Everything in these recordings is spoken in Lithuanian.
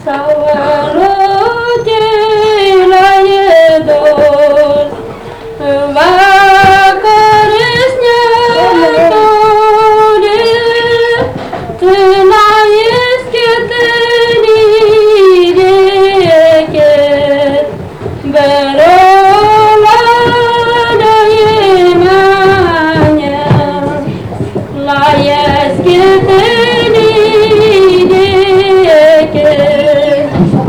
Saulutėlė dor, vakaris netoli, tenais ketini lėkėt, berolada įmenė, lajas ketini lėkėt,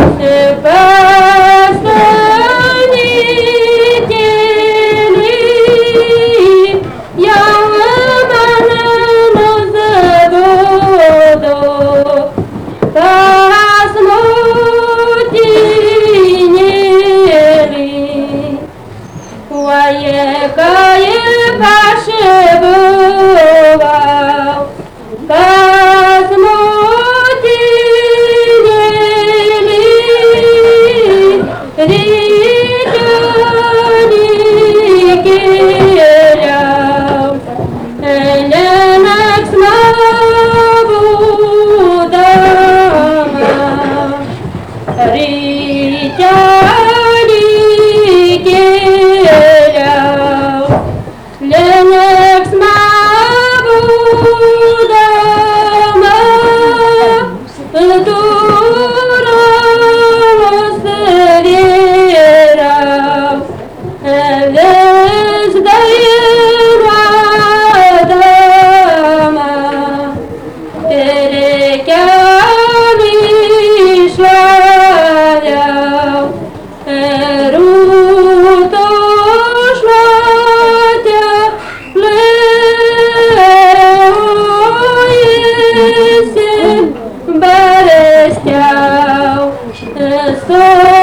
pastatyti jau mane nusibodo, tas motinėlį, kai aš buvau, tas motinėlį, rytoj keliau, nenaksma būdama, rytoj keliau, nenaksma būdama, duramos vyrau, vis dainuodama, kelią išvariau, rūtų šluotę liejasi, barestiau,